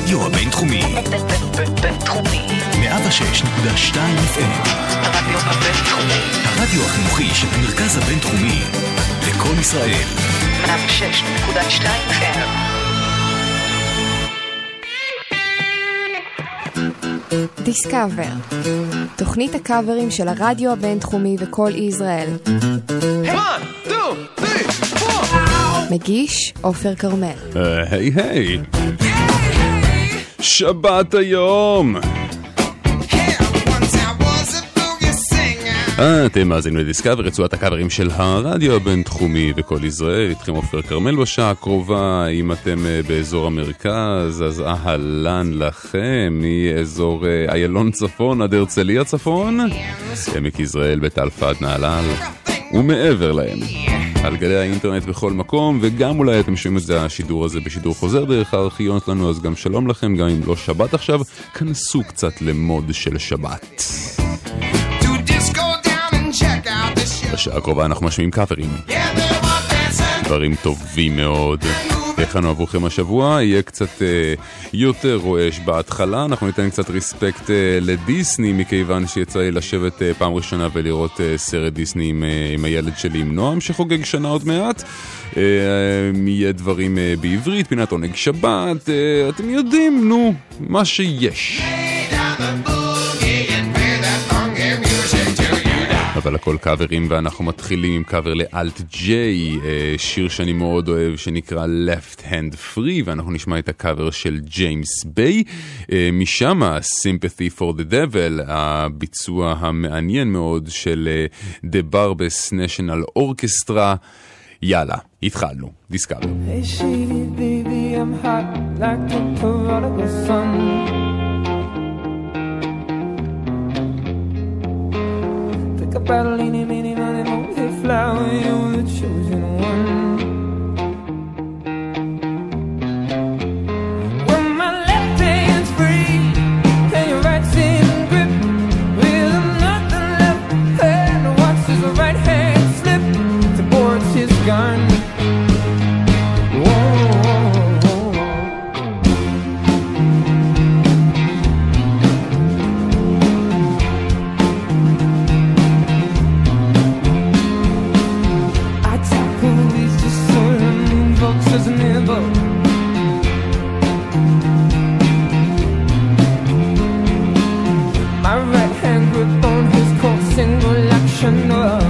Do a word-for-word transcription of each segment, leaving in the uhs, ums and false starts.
הרדיו הבינתחומי. בינתחומי. מאה ושש נקודה שתיים אף אם. הרדיו הבינתחומי. הרדיו החינוכי של המרכז הבינתחומי. לקול ישראל. מאה ושש נקודה שתיים אף אם. דיסקאבר, תוכנית הקאברים של הרדיו הבינתחומי וקול ישראל. one, two, three, four. מגיש עופר כרמל. היי היי, שבת היום. אתם מאזינים לדיסקאבר, רצועת הקאברים של הרדיו הבינתחומי וקול ישראל. איתכם עופר כרמל בשעה הקרובה. אם אתם באזור המרכז, אז אהלן לכם. מאזור איילון צפון עד הרצליה צפון, עמק יזרעאל, בית אלפא, נהלל ומעבר להם, על גלי האינטרנט בכל מקום. וגם אולי אתם שומעים את זה, השידור הזה בשידור חוזר דרך הארכיון שלנו, אז גם שלום לכם. גם אם לא שבת עכשיו, כנסו קצת למוד של שבת. בשעה הקרובה אנחנו משמיעים קאברים, דברים טובים מאוד. איך לנו עבורכם השבוע? יהיה קצת אה, יותר רועש בהתחלה. אנחנו ניתן קצת ריספקט אה, לדיסני, מכיוון שיצא לי לשבת אה, פעם ראשונה ולראות אה, סרט דיסני עם, אה, עם הילד שלי, עם נועם, שחוגג שנה עוד מעט. אה, יהיה דברים אה, בעברית, פינת עונג שבת, אה, אתם יודעים, נו, מה שיש. אבל הכל קאברים, ואנחנו מתחילים עם קאבר לאלט ג'יי, שיר שאני מאוד אוהב שנקרא Left Hand Free, ואנחנו נשמע את הקאבר של ג'יימס ביי. משם Sympathy for the Devil, הביצוע המעניין מאוד של The Barbas National Orchestra. יאללה, התחלנו, דיסקאבר. Hey shady baby, I'm hot like the prodigal son. About leaning, meaning, money, money, flower, you're the chosen one. When my left hand's free and your right's in grip, with nothing left hand, watch his right hand slip towards his gun. My right hand grip on his cold single action of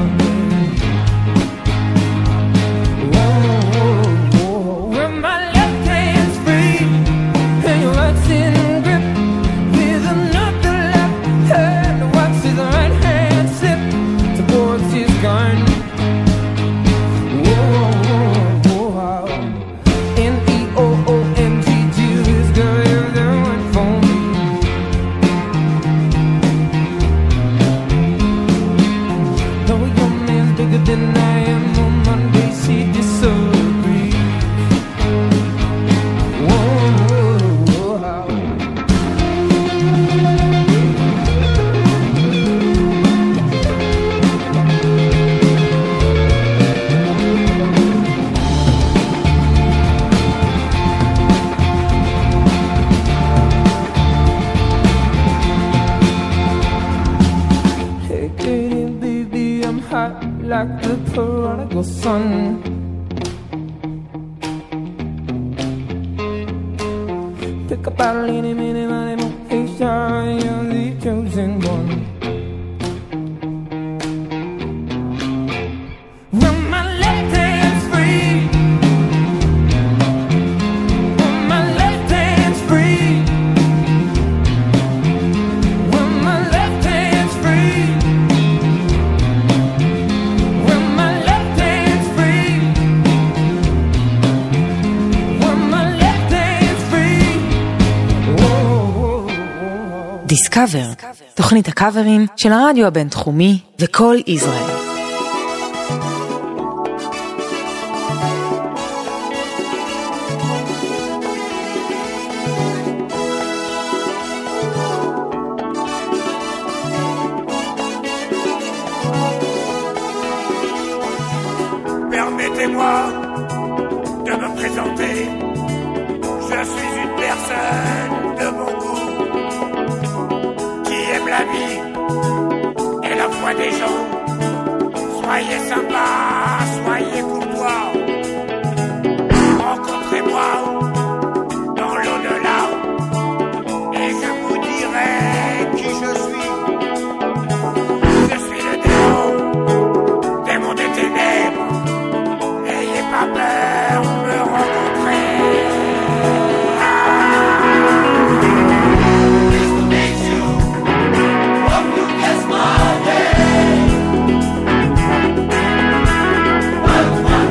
like the prodigal son. Pick up a leany, meany, money, motivation, you're the chosen one. When my left hand's free, when my left hand's free, when my left hand's free. דיסקאבר, תוכנית הקאברים של הרדיו הבינתחומי וקול ישראל. Permettez-moi de me présenter. Je suis une personne de bon goût qui aime la vie et la foi des gens. Soyez sympa, soyez courtois. Rencontrez-moi dans l'au-delà et je vous dirai qui je suis. Je suis le démon, démon des ténèbres. N'ayez pas peur de me rencontrer. Please to meet you. Hope you guess my name. One, one.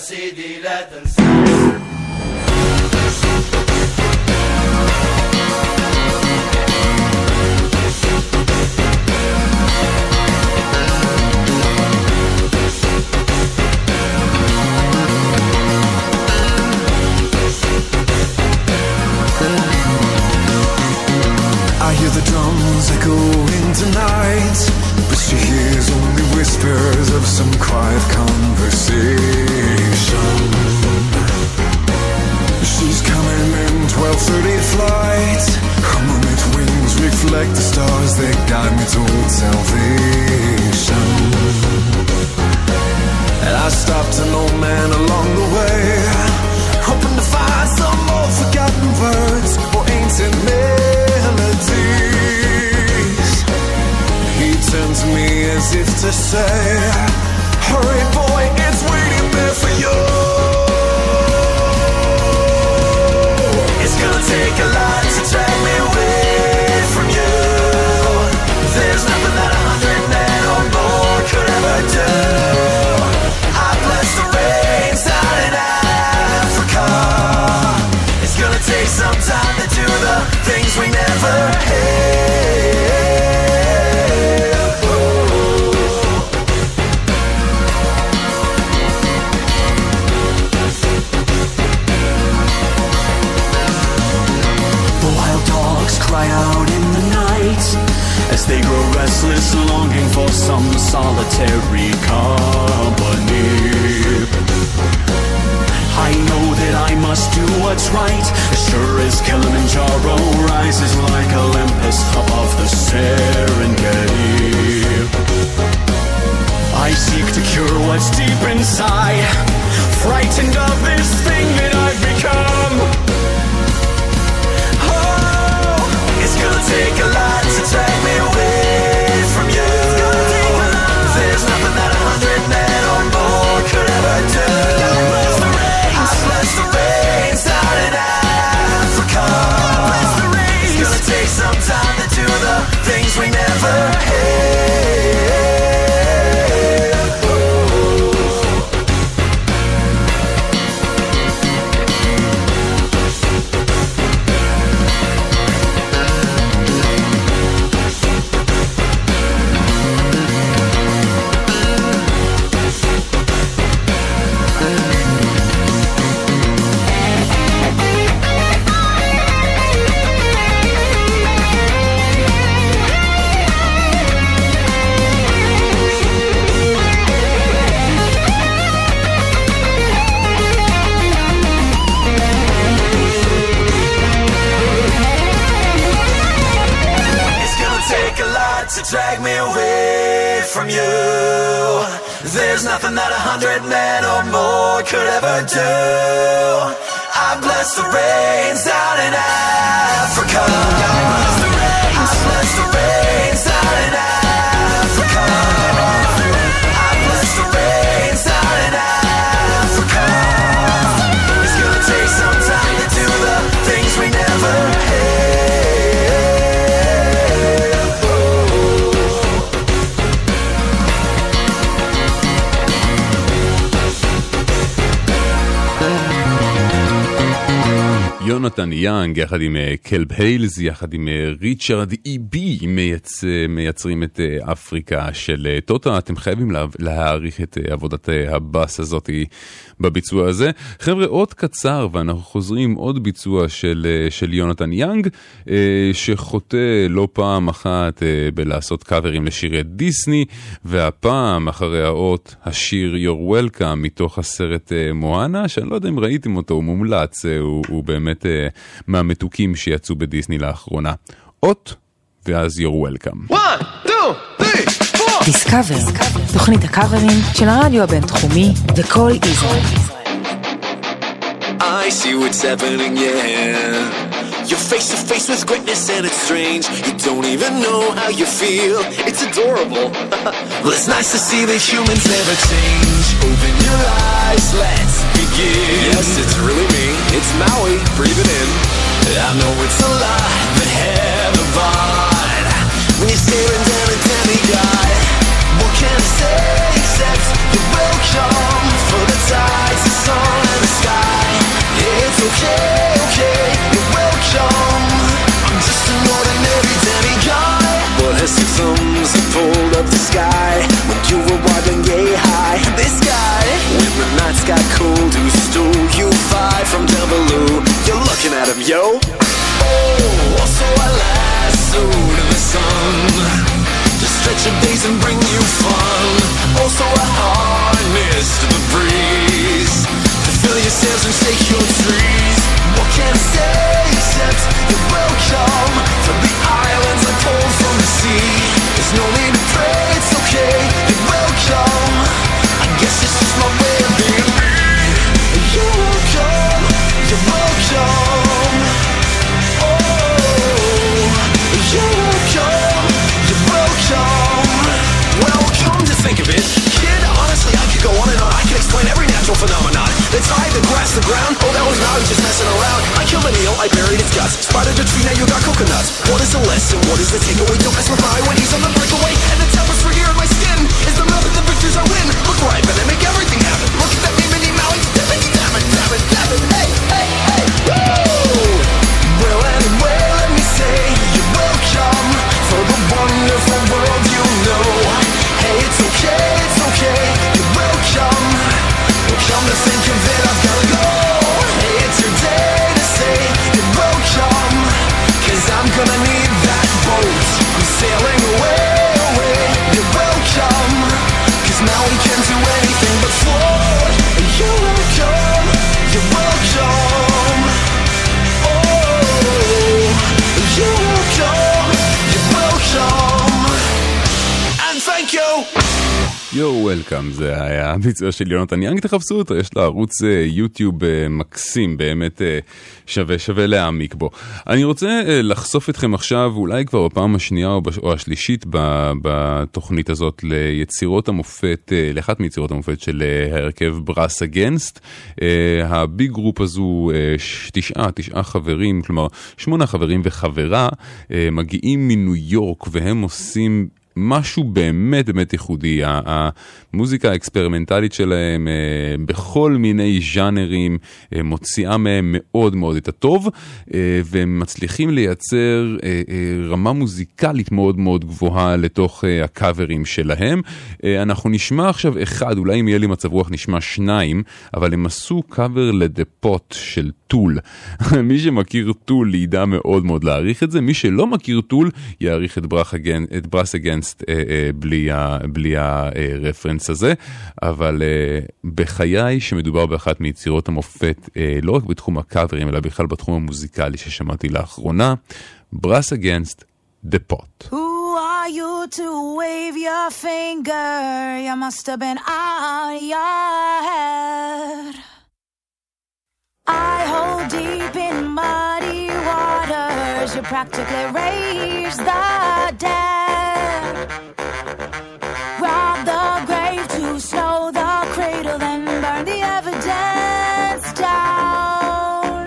سيدي لا تنسى. I hear the drums echoing tonight, but she hears only whispers of some quiet conversation. She's coming in twelve thirty flight. Her moonlit wings reflect the stars, they guide me toward salvation. And I stopped an old man along the way, hoping to find some more forgotten words or ancient melodies. He turned to me as if to say, hurry boy, it's waiting there for you. It's gonna take a lot to drag me away from you. There's nothing that a hundred men or more could ever do. I bless the rains out in Africa. It's gonna take some time to do the things we never had. The wild dogs cry out in the night as they grow restless, longing for some solitary company. I know that I must do what's right, as sure as Kilimanjaro rises like Olympus above the Serengeti. I seek to cure what's deep inside, frightened of this thing that I've become. Oh, it's gonna take a lot to drag me away from you. There's nothing that a hundred men or more could ever do. I bless the rains out in Africa. It's gonna take some time to do the things we never had. Drag me away from you. There's nothing that a hundred men or more could ever do. I bless the rains out in Africa. I bless the rains, I bless the rains out in Africa. I bless the rains out in Africa. It's gonna take some time to do the things we never had. יונתן יאנג יחד עם קלב היילס יחד עם ריצ'רד אי בי מייצ... מייצרים את אפריקה של טוטה. אתם חייבים לה... להעריך את עבודת הבאס הזאת בביצוע הזה. חבר'ה, עוד קצר ואנחנו חוזרים עוד ביצוע של, של יונתן יאנג שחוטא לא פעם אחת בלעשות קאברים לשירי דיסני, והפעם אחרי האות השיר You're Welcome מתוך הסרט מואנה, שאני לא יודע אם ראיתם אותו, הוא מומלץ, הוא, הוא באמת מהמתוקים שיצאו בדיסני לאחרונה. אות ואז You're Welcome. one, two, three, four. דיסקאבר, תוכנית הקאברים של הרדיו הבינתחומי וכל ישראל. I see what's happening, yeah. You're face to face with greatness and it's strange. You don't even know how you feel. It's adorable. Well, it's nice to see that humans never change. Open your eyes, let's begin. Yes, it's really me. It's Maui, breathing in. I know it's a lie, but heaven vine. When you're staring down a demigod, what can I say except you're welcome for the tides to yo. Oh, also I lasso to the sun to stretch your days and bring you fun. Also a harness to the breeze to fill your sails and shake your trees. What can I say except you're welcome from the islands I pulled from the sea. There's no need to pray, it's okay, you're welcome. I guess it's just my way of being me. You're welcome, you're welcome. Oh, you're welcome, you're welcome. Well, come to think of it, kid, honestly I could go on and on. I can explain every natural phenomenon. The tide, the grass, the ground. Oh, that was not just messing around. I killed an eel, I buried its guts. Spotted a tree, now you got coconuts. What is the lesson? What is the takeaway? Don't mess with my when he's on the breakaway. And the tapestry here in my skin is the map of the victors I win. Look where I've been, I make everything happen. Look at that mini mountain. Damn it, damn it, damn it, damn it. Hey, hey, hey, woo! Well, anyway, let me say you're welcome for the wonderful world you know. Hey, it's okay, it's okay, you're welcome. Come to think of it, I've gotta go. Hey, it's your day to say you're welcome, 'cause I'm gonna need that boat. I'm sailing away, away. You're welcome, 'cause now we can't do anything but float. You're welcome, you're welcome. Oh, you're welcome, you're welcome. And thank you. יו וולקאם, זה היה הביצוע של יונתן יאנג, תחפשו אותו, יש לו ערוץ יוטיוב מקסים, באמת שווה שווה להעמיק בו. אני רוצה לחשוף אתכם עכשיו, אולי כבר בפעם השנייה או השלישית בתוכנית הזאת, ליצירות המופת, לאחת מיצירות המופת של ההרכב ברס אגנסט. הביג גרופ הזו, תשעה, תשעה חברים, כלומר שמונה חברים וחברה, מגיעים מניו יורק והם עושים משהו באמת באמת ייחודי. המוזיקה האקספרימנטלית שלהם בכל מיני ז'אנרים מוציאה מהם מאוד מאוד את הטוב, והם מצליחים לייצר רמה מוזיקלית מאוד מאוד גבוהה לתוך הקאברים שלהם. אנחנו נשמע עכשיו אחד, אולי אם יהיה לי מצב רוח נשמע שניים, אבל הם עשו קאבר לדפוט של טול. מי שמכיר טול ידע מאוד מאוד להעריך את זה, מי שלא מכיר טול יעריך את ברס אגנסט בלי, בלי הרפרנס הזה, אבל בחיי שמדובר באחת מיצירות המופת, לא רק בתחום הקאברים, אלא בכלל בתחום המוזיקלי ששמעתי לאחרונה, ברס אגנסט, דפוט. Who are you to wave your finger? You must have been on your head. I hold deep in muddy waters. You practically raise the dead. Rob the grave to slow the cradle, then burn the evidence down.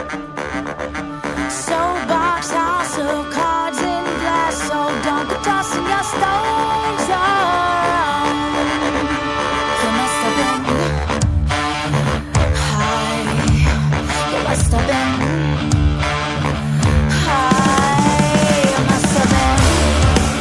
Soapbox house of cards and glass, so don't go tossing your stones around. You must have been high. You must have been high. You must have been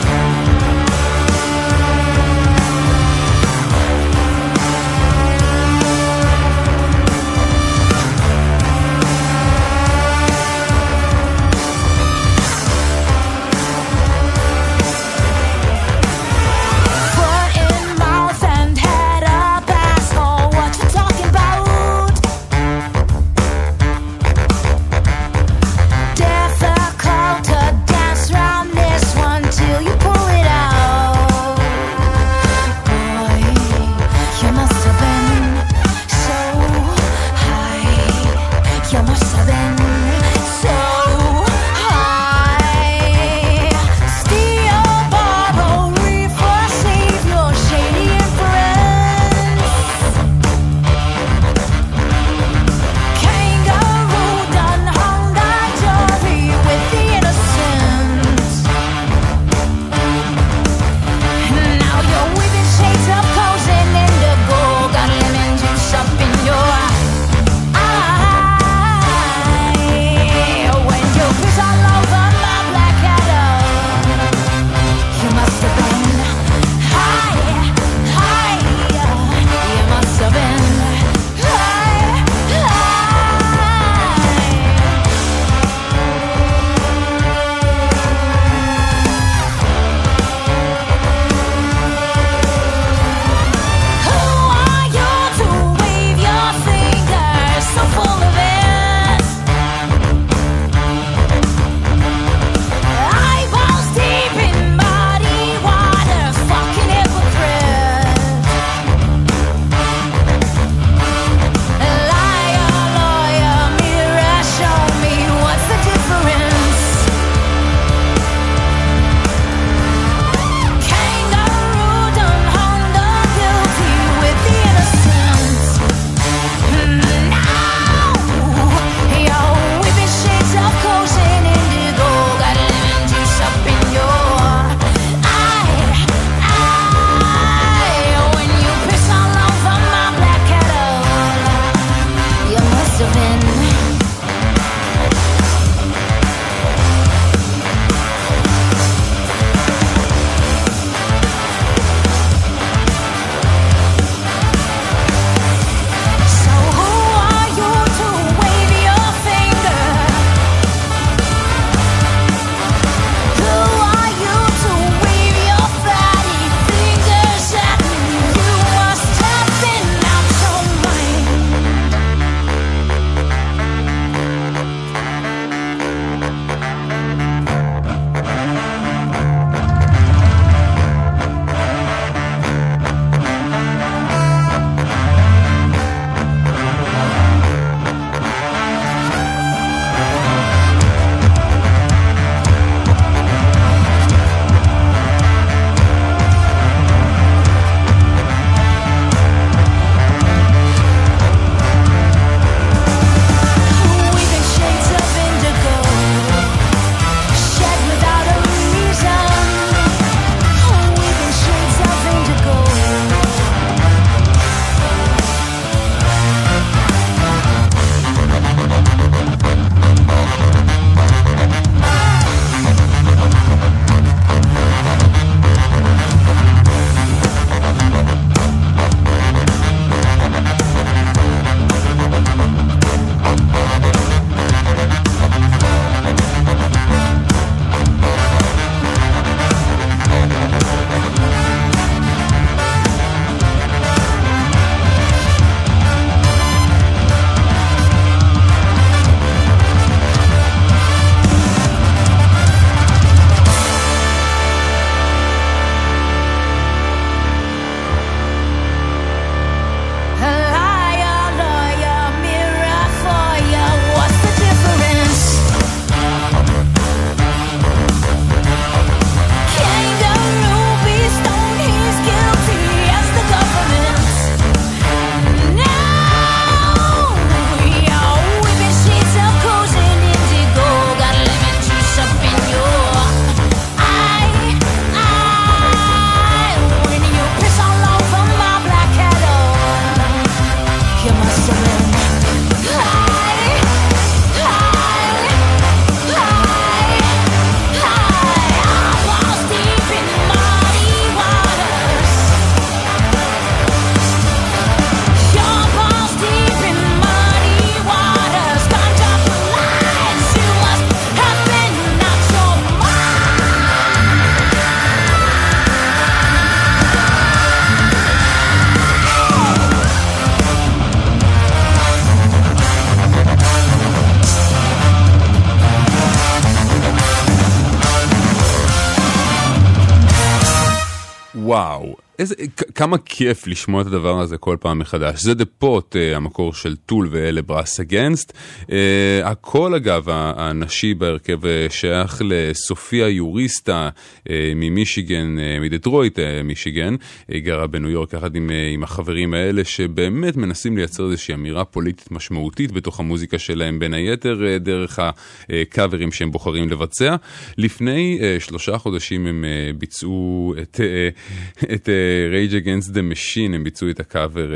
וואו, איזה, כמה כיף לשמוע את הדבר הזה כל פעם מחדש. זה דפוט, המקור של טול ואלה ברס אגנסט. הכל אגב, הנשי בהרכב שייך לסופיה יוריסטה ממישיגן, מדטרויט מישיגן. היא גרה בניו יורק יחד עם, עם החברים האלה שבאמת מנסים לייצר איזושהי אמירה פוליטית משמעותית בתוך המוזיקה שלהם, בין היתר דרך הקאברים שהם בוחרים לבצע. לפני שלושה חודשים הם ביצעו את, את Rage Against the Machine, הם ביצעו את הקאבר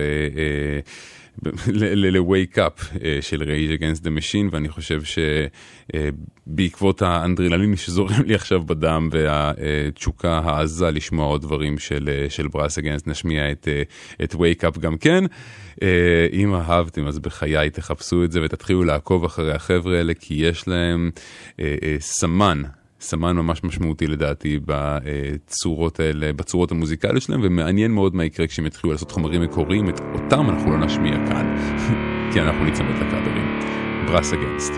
ל-Wake Up של Rage Against the Machine, ואני חושב שבעקבות האנדרנלין שזורם לי עכשיו בדם והתשוקה העזה לשמוע עוד דברים של ברס אגנסט, נשמיע את Wake Up גם כן. אם אהבתם אז בחיי תחפשו את זה ותתחילו לעקוב אחרי החבר'ה האלה, כי יש להם סמן סמן ממש משמעותי לדעתי בצורות האלה, בצורות המוזיקליות שלהם, ומעניין מאוד מה יקרה כשהם יתחילו לעשות חומרים מקוריים, את אותם אנחנו לא נשמיע כאן, כי אנחנו נצמד לקאברים. ברס אגנסט.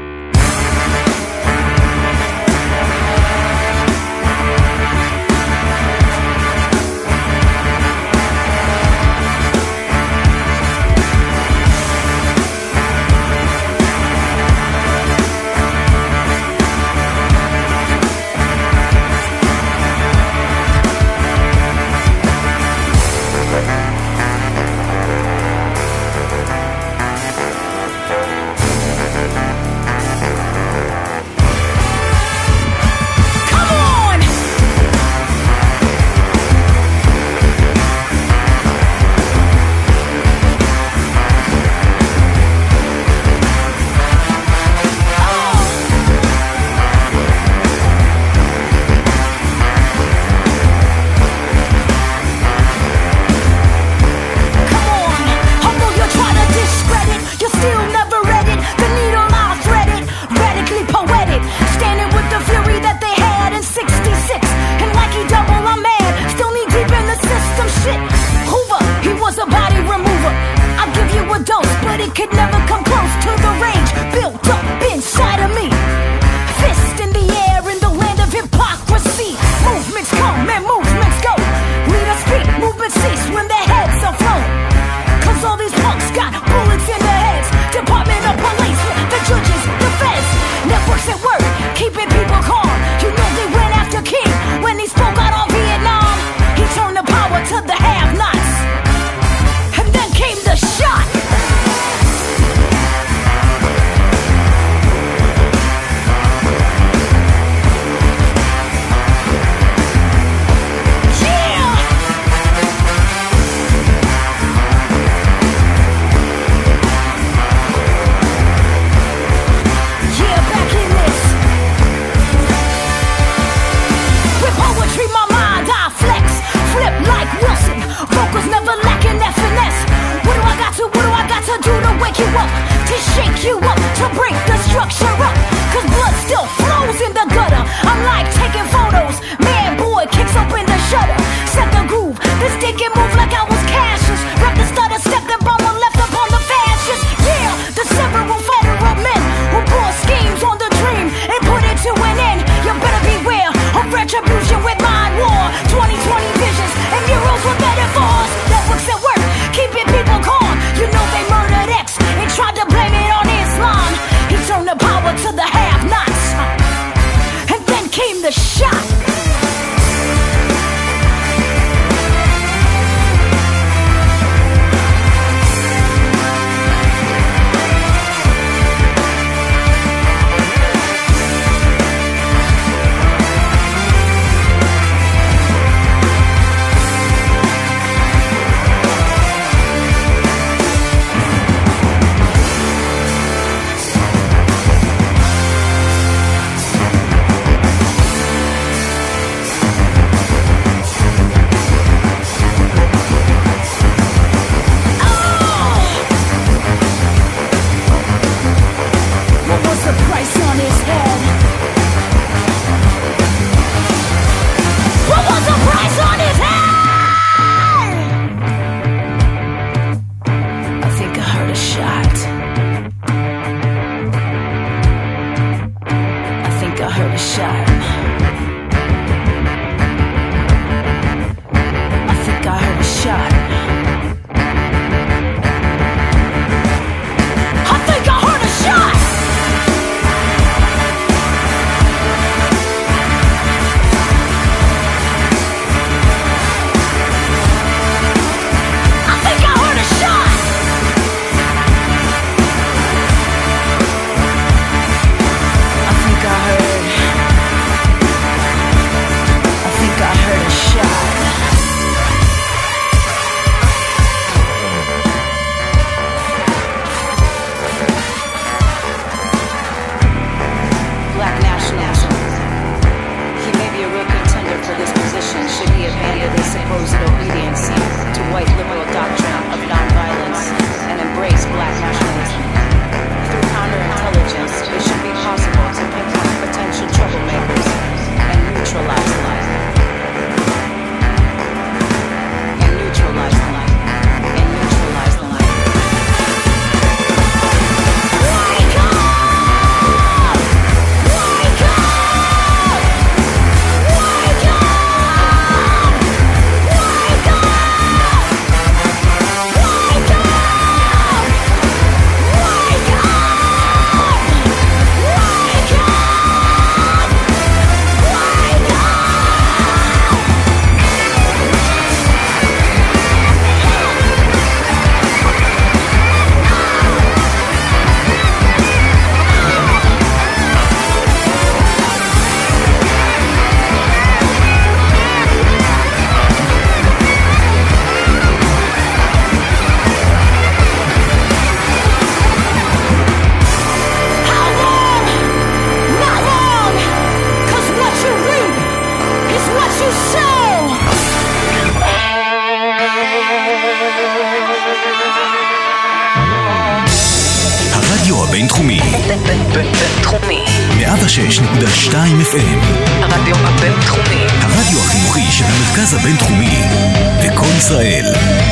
מאה ושש נקודה שתיים אף אם. הרדיו הבינתחומי. הרדיו החינוכי של המרכז הבינתחומי וכל ישראל.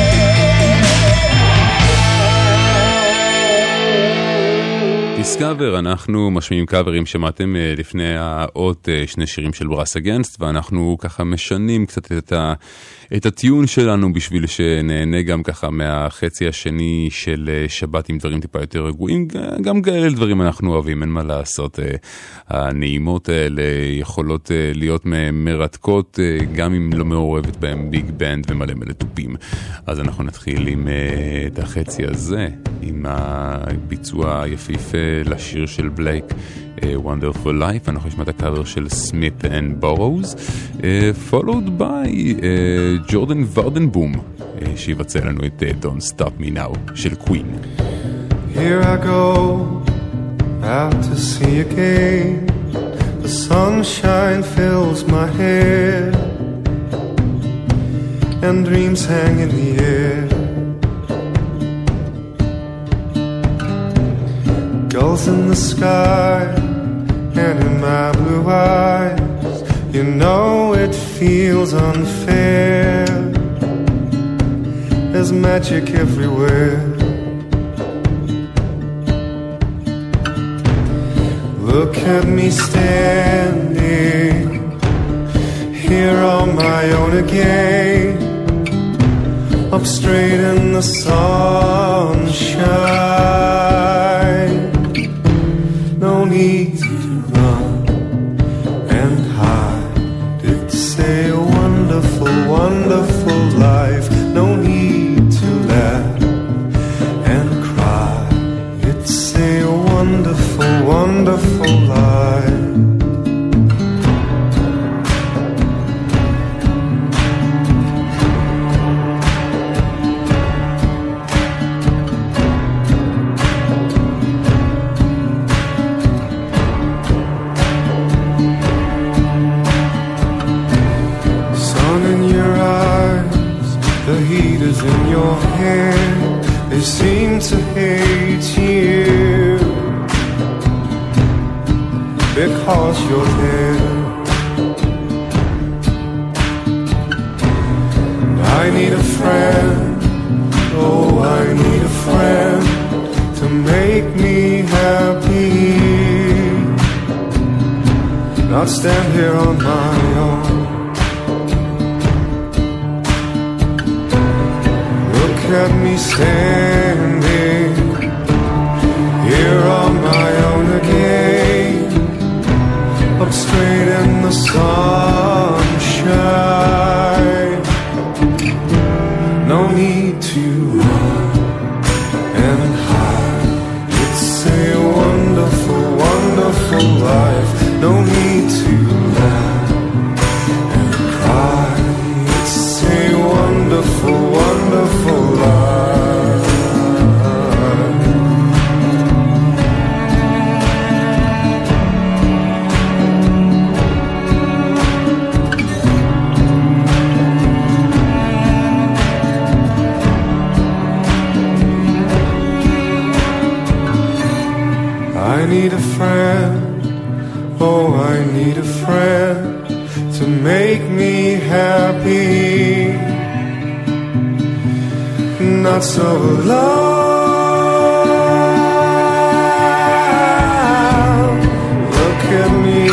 דיסקאבר, אנחנו משמיעים קאברים, שמעתם לפני האות שני שירים של ברס אגנסט, ואנחנו ככה משנים קצת את, ה, את הטיון שלנו בשביל שנהנה גם ככה מהחצי השני של שבת עם דברים טיפה יותר רגועים, גם כאלה דברים אנחנו אוהבים, אין מה לעשות. הנעימות האלה יכולות להיות מרתקות, גם אם לא מעורבת בהם ביג בנד ומלא מלא טופים. אז אנחנו נתחיל עם את החצי הזה, עם הביצוע היפיפה לשיר של בלייק, uh, Wonderful Life. אנחנו נשמע את הקאבר של Smith and Burroughs, uh, followed by uh, ג'ורדן ורדנבום, uh, שיבצע לנו את uh, Don't Stop Me Now של Queen. Here I go out to sea again. The sunshine fills my head and dreams hang in the air. Gulls in the sky and in my blue eyes, you know it feels unfair. There's magic everywhere. Look at me standing here on my own again, up straight in the sunshine. No need to run and hide. It's a wonderful, wonderful life. No need to laugh and cry. It's a wonderful, wonderful life. In your hair, they seem to hate you because you're there. And I need a friend, oh I need a friend to make me happy, not stand here on my own. At me standing here on my own again, up straight in the sunshine. No need to run and hide. It's a wonderful, wonderful life. No need to laugh and cry. It's a wonderful, wonderful life. I need a friend, oh I need a friend to make me happy, not so alone. Look at me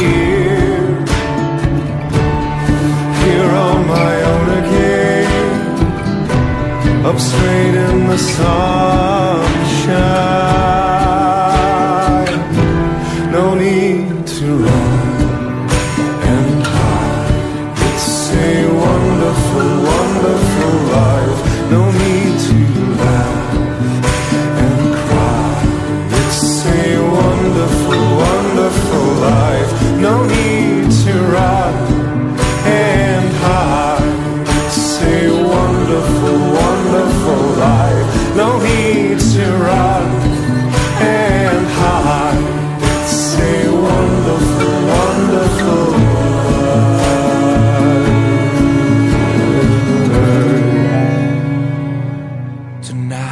here on my own again, up straight in the sunshine. No need to run and hide. It's a wonderful, wonderful life. No need to laugh and cry. It's a wonderful, wonderful life. No need to run and hide. It's a wonderful, wonderful life. No need to run and hide. It's a wonderful, wonderful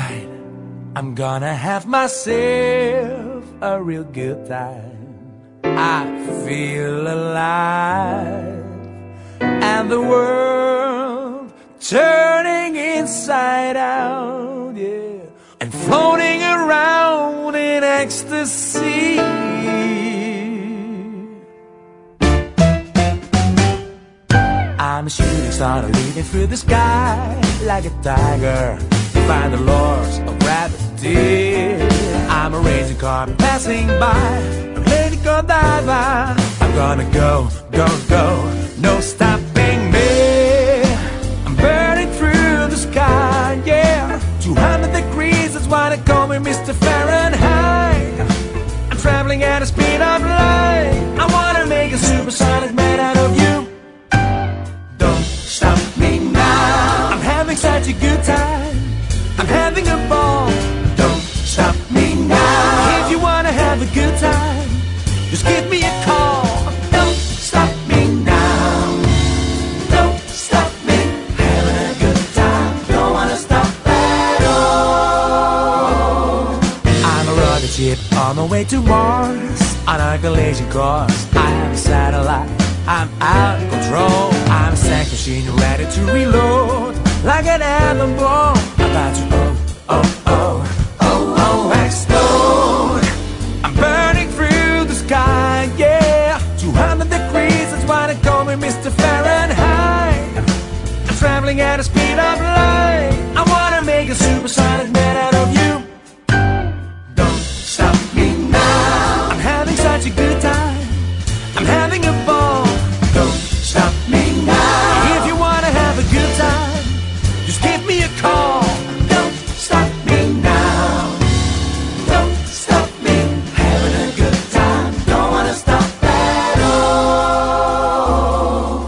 I'm gonna have myself a real good time. I feel alive, and the world turning inside out, yeah, and floating around in ecstasy. I'm a shooting star leading through the sky like a tiger, defying the laws of gravity. I'm a racing car passing by, a lady Godiva. I'm gonna go, go, go, no stopping me. I'm burning through the sky, yeah, two hundred degrees, that's why they call me Mister Fahrenheit. I'm traveling at the speed of light. I wanna make a supersonic man out of you. Don't stop me now. I'm having such a good time, I'm having a ball. Don't stop me now. If you wanna have a good time, just give me a call. Don't stop me now. Don't stop me. Having a good time, don't wanna stop at all. I'm a rocket ship on my way to Mars, on a collision course. I am a satellite, I'm out of control. I'm a sex machine ready to reload, like an atom bomb about to oh, oh, oh, oh, oh, explode. I'm burning through the sky, yeah, two hundred degrees, that's why they call me Mister Fahrenheit. I'm traveling at the speed of light. I wanna make a supersonic man out of you. Don't stop me now. I'm having such a good time, I'm having a ball. Don't stop me now. If you wanna have a good time, just give me a call. Don't stop me now. Don't stop me. Having a good time, don't wanna stop at all.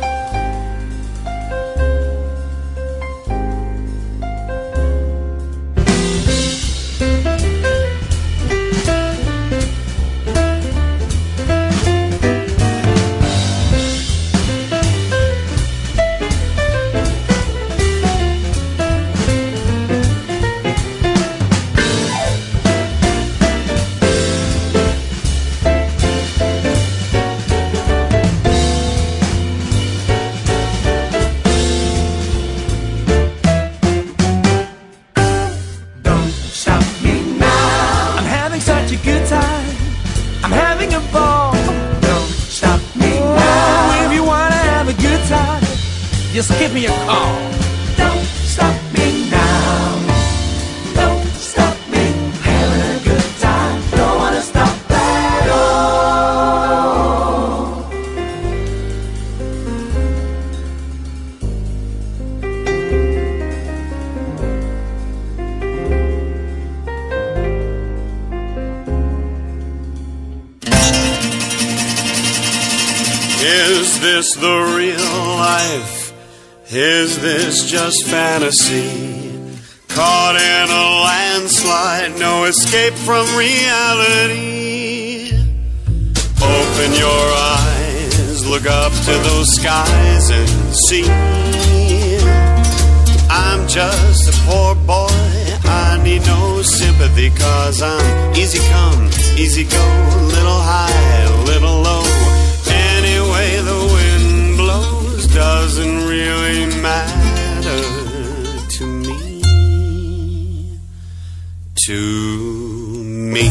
Don't stop me now. I'm having such a good time, I'm having a ball. Don't stop me now. If you wanna have a good time, just give me a call. Don't stop me now. Don't stop me. Having a good time, don't wanna stop at all. Is this the real life? Is this just fantasy? Caught in a landslide, no escape from reality. Open your eyes, look up to those skies and see. I'm just a poor boy, I need no sympathy, 'cause I'm easy come, easy go, little high, little low. Anyway the wind blows doesn't really matter to me, to me.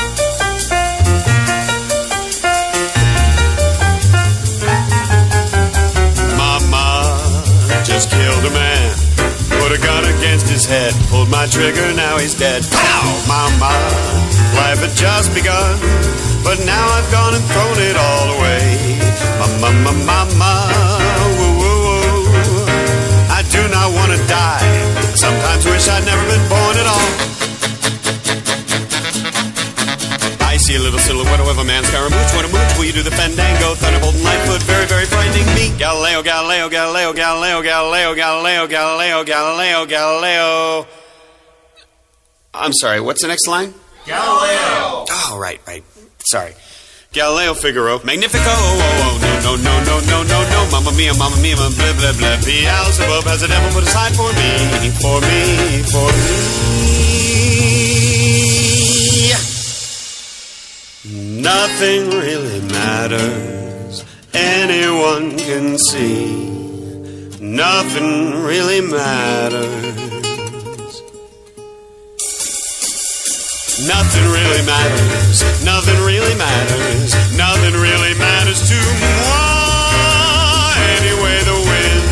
Mama just killed a man, put a gun against his head, pulled my trigger, now he's dead. Pow! Mama, life had just begun, but now I've gone and thrown it all away. Mama, mama, mama, woo, woo, woo. I do not want to die, sometimes wish I'd never been born at all. I see a little silhouette of a man, Scaramouche, what a mooch, will you do the fandango, thunderbolt and lightfoot, very, very frightening me. Galileo, Galileo, Galileo, Galileo, Galileo, Galileo, Galileo, Galileo, Galileo. I'm sorry, what's the next line? Galileo. Oh, right, right. Sorry. Galileo Figaro. Magnifico. Oh, oh, oh, no, no, no, no, no, no. Mamma mia, mamma mia, blah, blah, blah. Beelzebub has a devil put aside for me. For me, for me. Nothing really matters. Anyone can see. Nothing really matters. Nothing really matters. Nothing really matters. Nothing really matters to moi. Anyway, the wind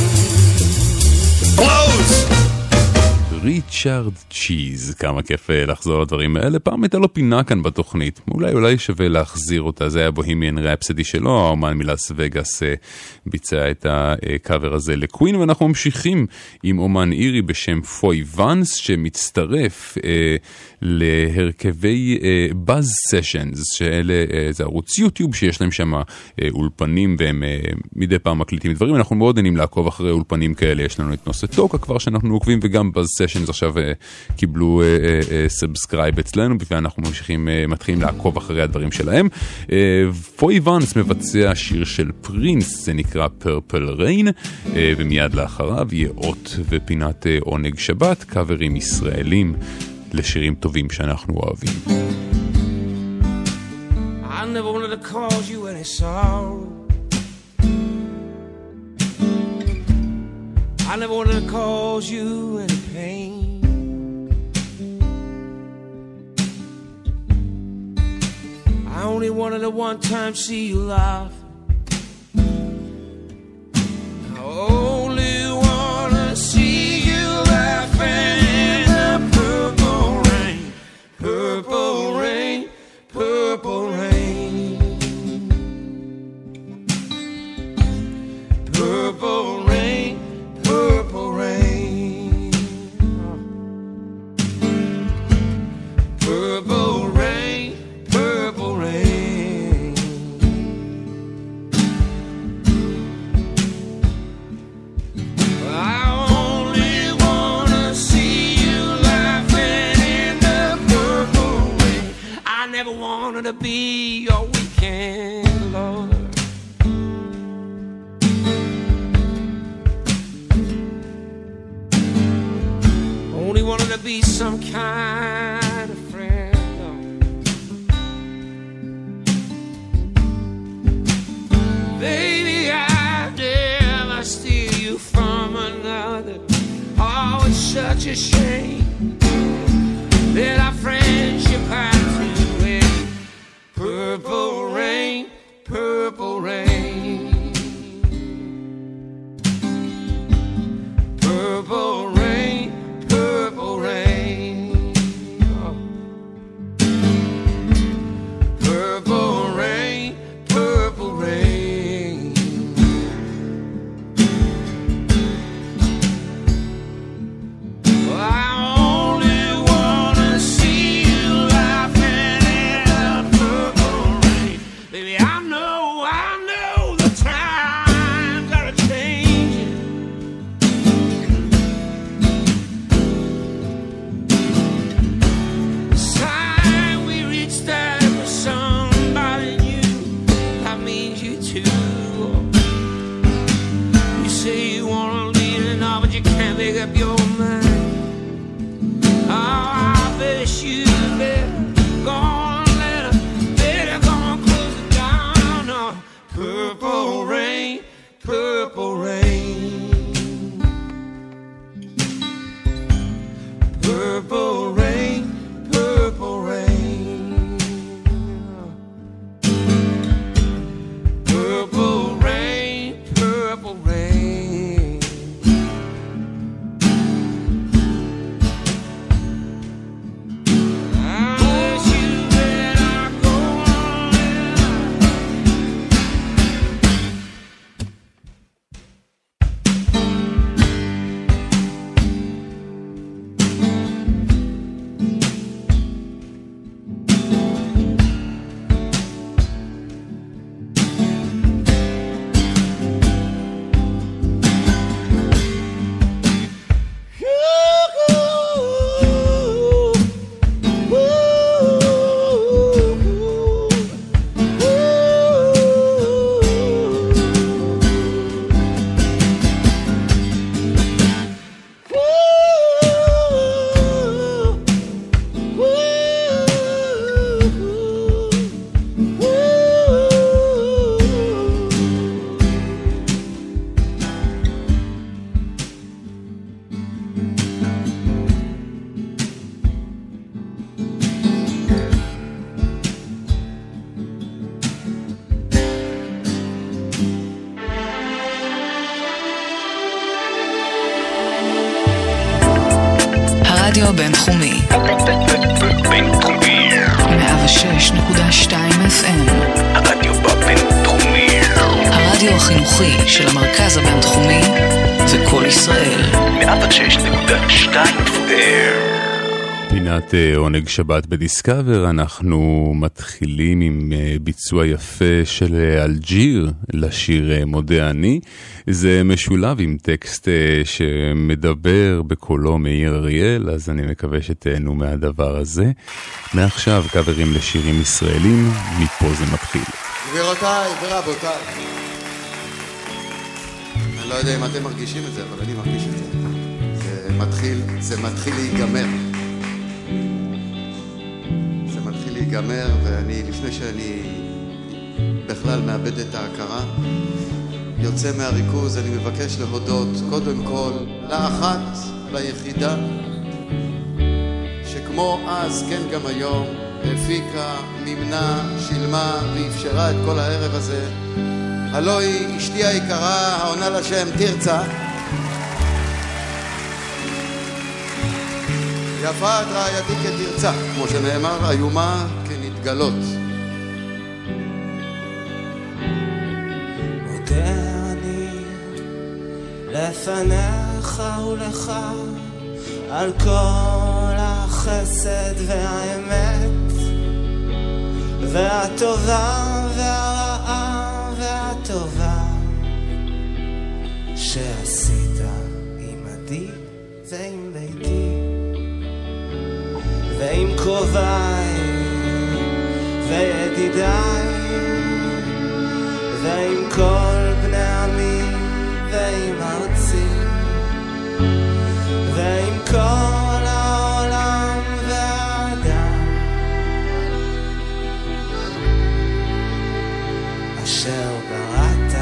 blows. ריצ'רד צ'יז, כמה כיף לחזור לדברים האלה. פעם הייתה לו פינה כאן בתוכנית, אולי אולי שווה להחזיר אותה. זה היה בוהמיאן רפסדי שלו, האומן מלאס וגאס ביצע את הקאבר הזה לקווין, ואנחנו ממשיכים עם אומן אירי בשם פוי ונס, שמצטרף אה, להרכבי באז סשנס, שאלה אה, זה ערוץ יוטיוב שיש להם שם אה, אולפנים, והם אה, מדי פעם מקליטים דברים. אנחנו מאוד עניינים לעקוב אחרי אולפנים כאלה. יש לנו את נושא טוקה כבר שאנחנו עוקבים, וגם באז סשנס עכשיו uh, קיבלו סאבסקרייב uh, uh, אצלנו, ואנחנו ממשיכים, uh, מתחילים לעקוב אחרי הדברים שלהם. uh, פוי ונס מבצע שיר של פרינס, זה נקרא פרפל ריין, uh, ומיד לאחריו יהיה אות ופינת uh, עונג שבת, קאברים ישראלים לשירים טובים שאנחנו אוהבים. I never wanted to cause you any sorrow. I never wanted to cause you any pain. I only wanted to one time see you laugh. I only wanna see you laughing in the purple rain, purple rain, purple rain, purple rain. Purple rain, purple rain, purple rain. I only wanna see you laughing in the purple rain. I never wanted to be your weekend lover. Only wanted to be some kind of friend. Oh. Baby, I never steal you from another. Oh, it's such a shame that our friendship had to end. Purple rain, purple rain, purple rain. Purple rain, oh. Purple rain, purple rain. Well, I only wanna see you laughing in the purple rain. Baby, I know, I know the times are changing. Make up your mind. Oh, I bet you better go on, let her, better go on, close it down. Oh, purple rain, purple rain, purple rain, purple rain, purple rain, purple rain. I wish you הבינתחומי. בינתחומי. מאה ושש נקודה שתיים אף אם. הרדיו הבינתחומי. הרדיו החינוכי של המרכז הבינתחומי וכל ישראל. מאה ושש נקודה שתיים אף אם. פינת עונג שבת בדיסקאבר, אנחנו מתחילים עם ביצוע יפה של אלג'יר לשיר מודה אני. זה משולב עם טקסט שמדבר בקולו מאיר אריאל, אז אני מקווה שתהנו מהדבר הזה. מעכשיו קאברים לשירים ישראלים, מפה זה מתחיל. גבירותיי ורבותיי, אני לא יודע אם אתם מרגישים את זה, אבל אני מרגיש את זה. זה מתחיל, זה מתחיל להיגמר. ייגמר, ואני, לפני שאני בכלל מאבד את ההכרה, יוצא מהריכוז, אני מבקש להודות קודם כל לאחת, ליחידה, שכמו אז, כן גם היום, הפיקה, מימנה, שילמה ואפשרה את כל הערב הזה. הלוא היא אשתי היקרה, העונה לשם תרצה. יפה את רעייתי כתרצה, כמו שנאמר, איומה כנתגלות. מודה אני לפניך ולך על כל החסד והאמת והטובה והרעה והטובה שעשית עמדי ועם ביתי ועם קרוביי וידידיי ועם כל בני עמי ועם ארצי ועם כל העולם והאדם אשר בראת.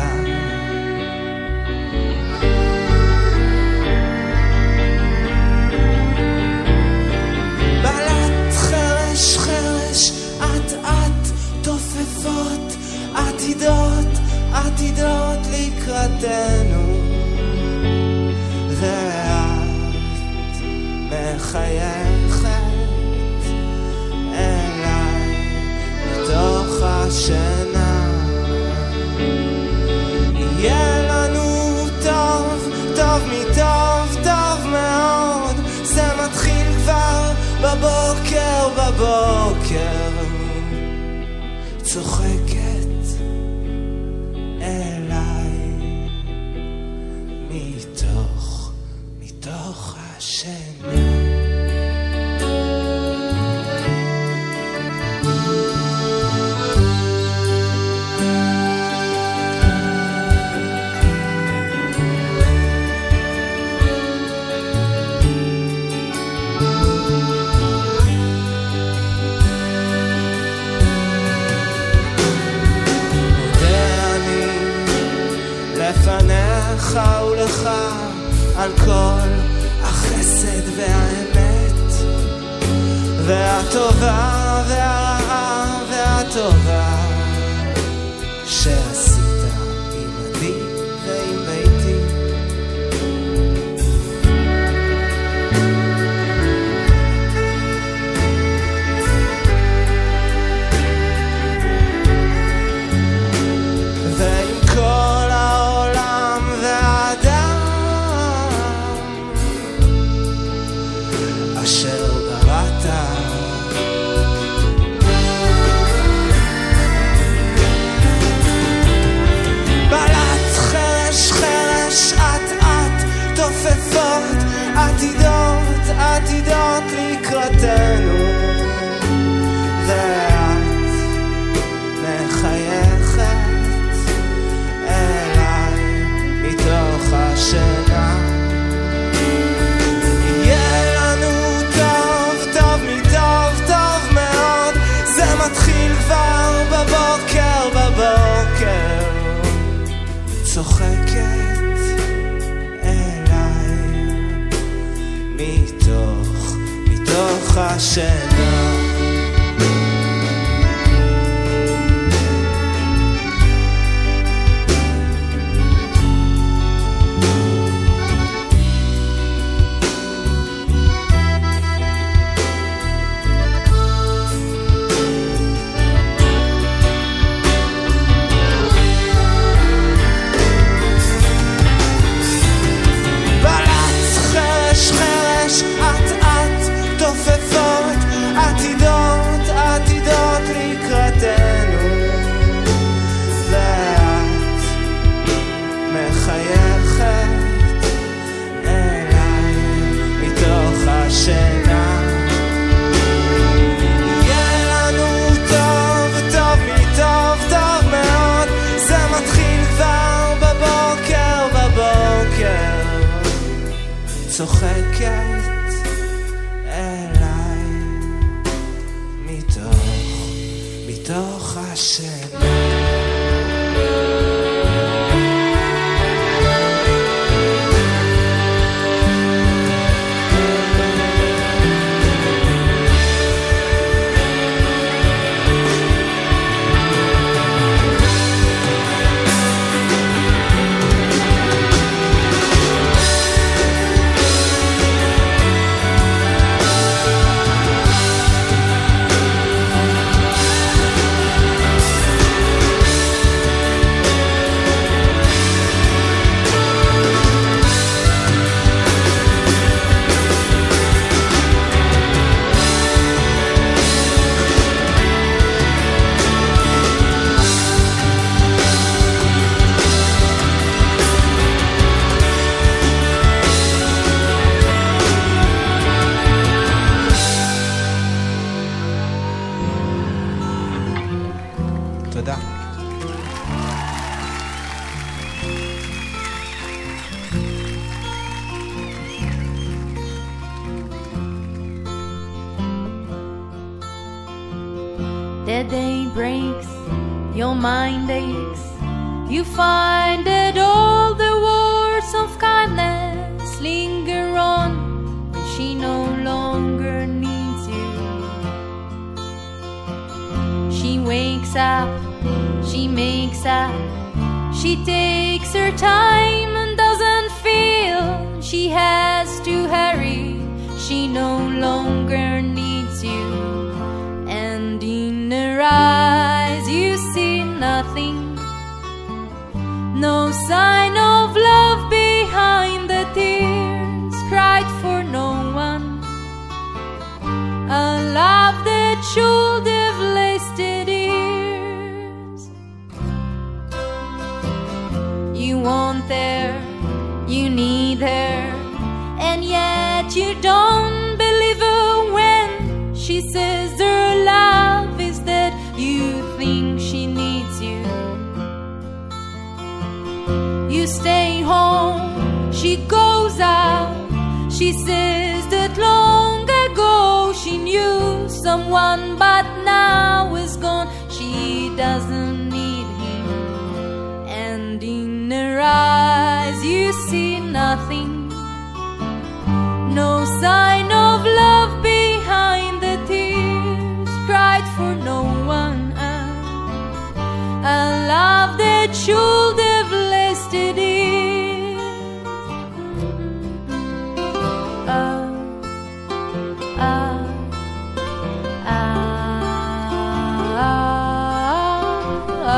תופפות עתידות, עתידות לקראתנו, ואת מחייכת אליי מתוך השינה. יהיה לנו טוב, טוב מטוב, טוב מאוד, זה מתחיל כבר בבוקר, בבוקר צוחקת אליי מתוך, מתוך השינה. לפניך ולך על כל החסד והאמת והטובה והרעה והטובה שעשית עמדי ועם ביתי. ועם כל העולם והאדם אשר בראת. בלט חרש חרש את את תופפות עתידות עתידות לקראתנו, ואת מחייכת אליי מתוך השינה. יהיה לנו טוב, טוב מטוב, טוב מאוד, זה מתחיל כבר בבוקר, בבוקר צוחקת אליי מתוך, מתוך השינה. צוחקת אליי מתוך, מתוך השם. The day breaks, your mind aches. You find that all the words of kindness linger on, and she no longer needs you. She wakes up, she makes up, she takes her time and doesn't feel she has to hurry. She no longer needs you. And in her eyes you see nothing, no sign of love behind the tears cried for no one, a love that should have lasted years. You want her, you need her, and yet you don't believe her when she says her love is that you think she needs you. You stay home, she goes out. She says that long ago she knew someone, but now is gone. She doesn't need him. And in her eyes you see nothing, no sign of love behind the tears cried for no one, a love that should have lasted years. Ah, ah, ah, ah,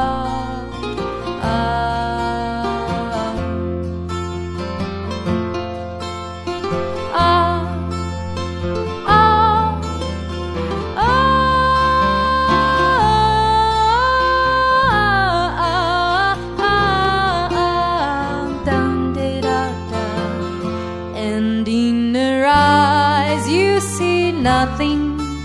nothing,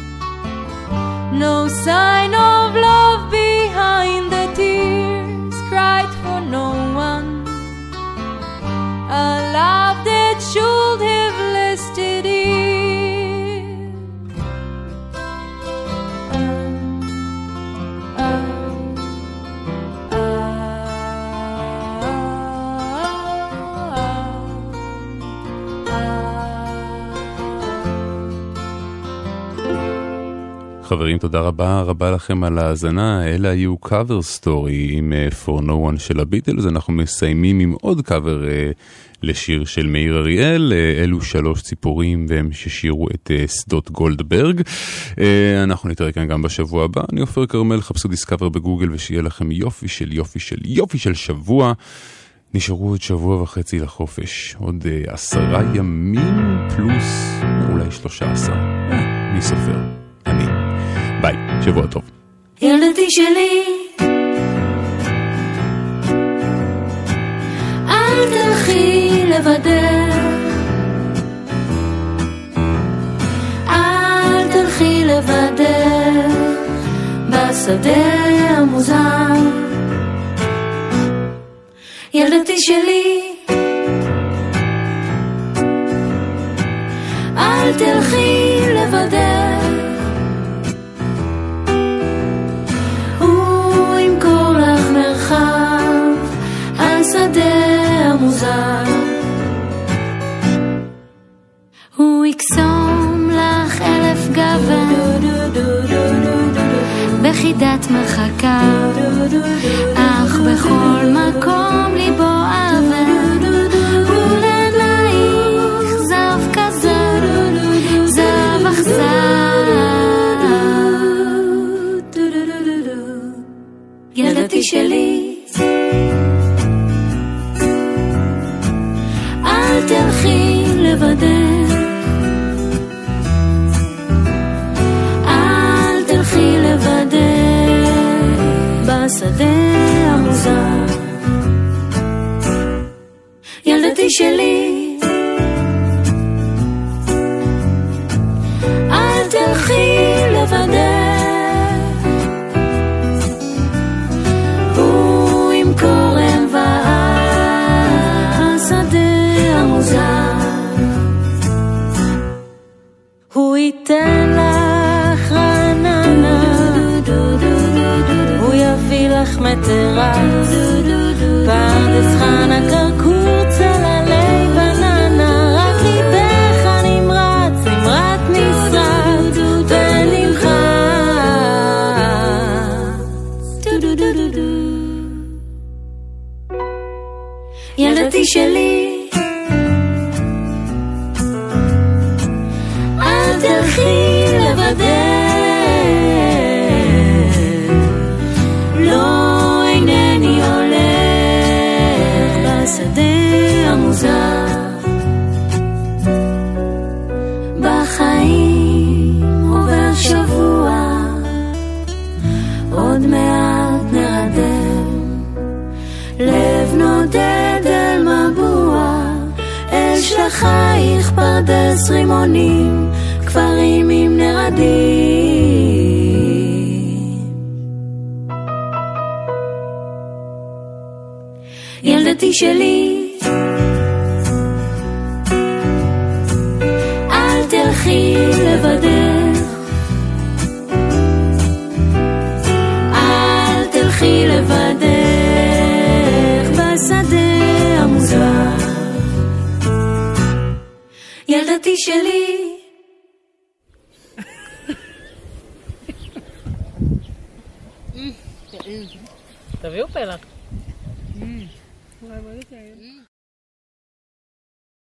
no sign of love behind the tears cried for no one, a love that should have lasted years. uh, uh, חברים, תודה רבה רבה לכם על ההאזנה. אלה היו קאבר סטורי עם uh, For No One של הביטלס. אנחנו מסיימים עם עוד קאבר uh, לשיר של מאיר אריאל. uh, אלו שלוש ציפורים והם ששירו את uh, שדות גולדברג. uh, אנחנו נתראה כאן גם בשבוע הבא. אני אופר קרמל, חפשו דיסקאבר בגוגל ושיהיה לכם יופי של יופי של יופי של שבוע. נשארו עוד שבוע וחצי לחופש, עוד uh, עשרה ימים פלוס אולי שלושה עשר. uh, מי סופר? אני. ביי, שבוע טוב. ילדתי שלי, אל תלכי לבדך, אל תלכי לבדך בשדה המוזר. ילדתי שלי, אל תלכי לבדך, הוא ימכור לך מרחב השדה המוזר, הוא יקסום לך אלף גוון בחידת מחכה, אך בכל מקום ליבו אבן, ולעינייך זב כזה, זב אכזר. ילדתי שלי, אל תלכי לבדך, אל תלכי לבדך בשדה המוזר. ילדתי שלי, אל תלכי לבדך, הוא עם קורם ועד השדה המוזר, הוא ייתן לך רעננה, הוא יביא לך מטרה, פרדס חנה קרקור צללי בננה, רק ליבך נמרץ, נמרץ נשרץ ונמחץ. ילדתי שלי, אל תלכי לבדך, לא אינני הולך בשדה המוזר, בחיים עובר שבוע, עוד מעט נרדם, לב נודד אל מבוע, אל שלחייך פרדס רימונים, כפרים עם נרדים. ילדתי שלי, אל תלכי לבדך, אל תלכי לבדך בשדה המוזר. ילדתי שלי, תביאו פלח.